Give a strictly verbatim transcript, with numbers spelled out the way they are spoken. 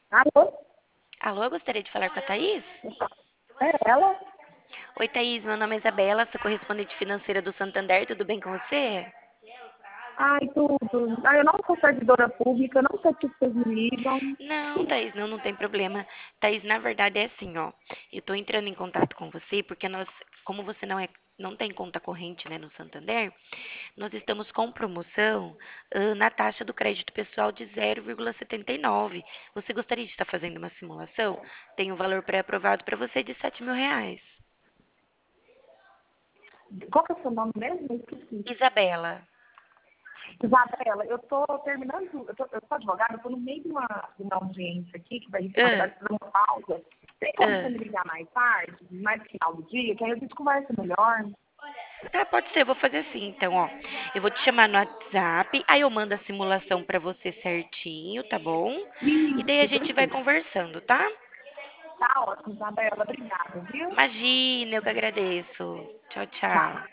Alô? Alô, eu gostaria de falar com a Thaís? É ela? Oi, Thaís, meu nome é Isabela, sou correspondente financeira do Santander, tudo bem com você? Ai, tudo. Ai, eu não sou servidora pública, eu não sei que vocês me ligam. Não, Thaís, não, não tem problema. Thaís, na verdade é assim, ó. Eu tô entrando em contato com você porque nós, como você não é, não tem conta corrente, né, no Santander, nós estamos com promoção, ah, na taxa do crédito pessoal de zero vírgula setenta e nove. Você gostaria de estar fazendo uma simulação? Tem um valor pré-aprovado para você de sete mil reais. Qual que é o seu nome mesmo? Eu esqueci. Isabela. Isabela, eu tô terminando, eu, tô, eu sou advogada, eu tô no meio de uma, de uma audiência aqui, que vai, na Ah, verdade, fazer uma pausa. Tem como você ah. me ligar mais tarde, mais no final do dia, que aí a gente conversa melhor? Tá, pode ser, eu vou fazer assim, então, ó. Eu vou te chamar no WhatsApp, aí eu mando a simulação pra você certinho, tá bom? E daí a Isso, gente vai perfeito. conversando, tá? Tá ótimo, Isabela, obrigada, viu? Imagina, eu que agradeço. Tchau, tchau. Tchau.